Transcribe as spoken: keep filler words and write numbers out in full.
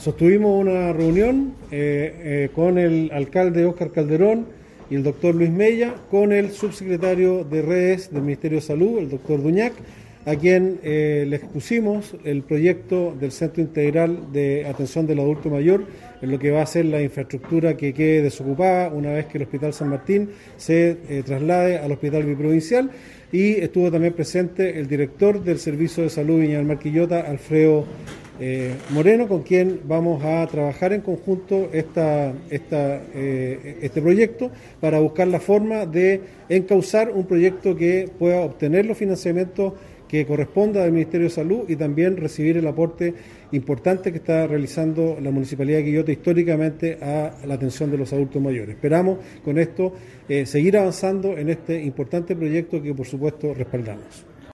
Sostuvimos una reunión eh, eh, con el alcalde Óscar Calderón y el doctor Luis Mella, con el subsecretario de redes del Ministerio de Salud, el doctor Duñac, a quien eh, le expusimos el proyecto del Centro Integral de Atención del Adulto Mayor, en lo que va a ser la infraestructura que quede desocupada una vez que el Hospital San Martín se eh, traslade al Hospital Biprovincial, y estuvo también presente el director del Servicio de Salud Viña del Mar Quillota, Alfredo eh, Moreno, con quien vamos a trabajar en conjunto esta, esta, eh, este proyecto para buscar la forma de encauzar un proyecto que pueda obtener los financiamientos que corresponda del Ministerio de Salud y también recibir el aporte importante que está realizando la Municipalidad de Quillota históricamente a la atención de los adultos mayores. Esperamos con esto eh, seguir avanzando en este importante proyecto que por supuesto respaldamos.